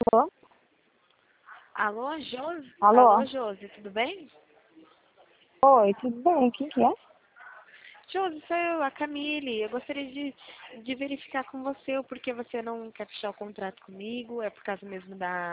Alô? Alô, Josi? Alô? Alô, Josi, tudo bem? Oi, tudo bem? Quem que é? Josi, sou eu, a Camille. Eu gostaria de verificar com você o porquê você não quer fechar o contrato comigo. É por causa mesmo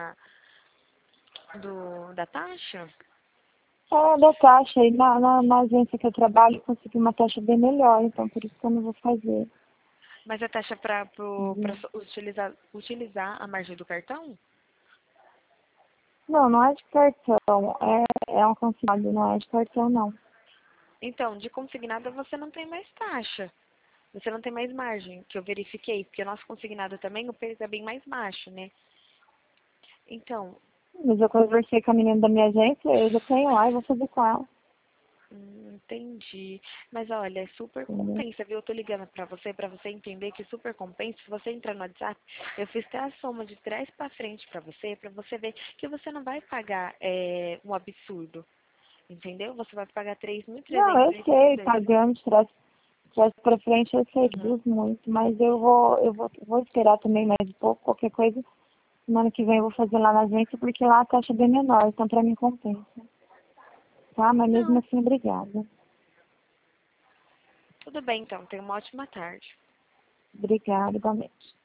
da taxa? É da taxa aí. Na agência que eu trabalho, eu consegui uma taxa bem melhor, então por isso que eu não vou fazer. Mas a taxa para Uhum. utilizar a margem do cartão? Não, não é de cartão. É um consignado, não é de cartão, não. Então, de consignada você não tem mais taxa. Você não tem mais margem, que eu verifiquei, porque o nosso consignado também, o preço é bem mais baixo, né? Então, Mas eu conversei com a menina da minha agência, eu já tenho lá e vou fazer com ela. entendi. Mas olha, é super Entendeu? compensa, viu? Eu tô ligando pra você entender que super compensa. Se você entrar no WhatsApp, eu fiz até a soma de trás pra frente pra você ver que você não vai pagar um absurdo, entendeu? Você vai pagar três mil Não, trezentos eu e oitenta e sei, dois. pagando de trás pra frente, eu sei que Uhum. reduz muito, mas vou esperar também mais um pouco, qualquer coisa. Semana que vem eu vou fazer lá na agência, porque lá a taxa é bem menor, então pra mim compensa. Tá? Mas mesmo Não, assim, obrigada. tudo bem então. Tenha uma ótima tarde. Obrigada, igualmente.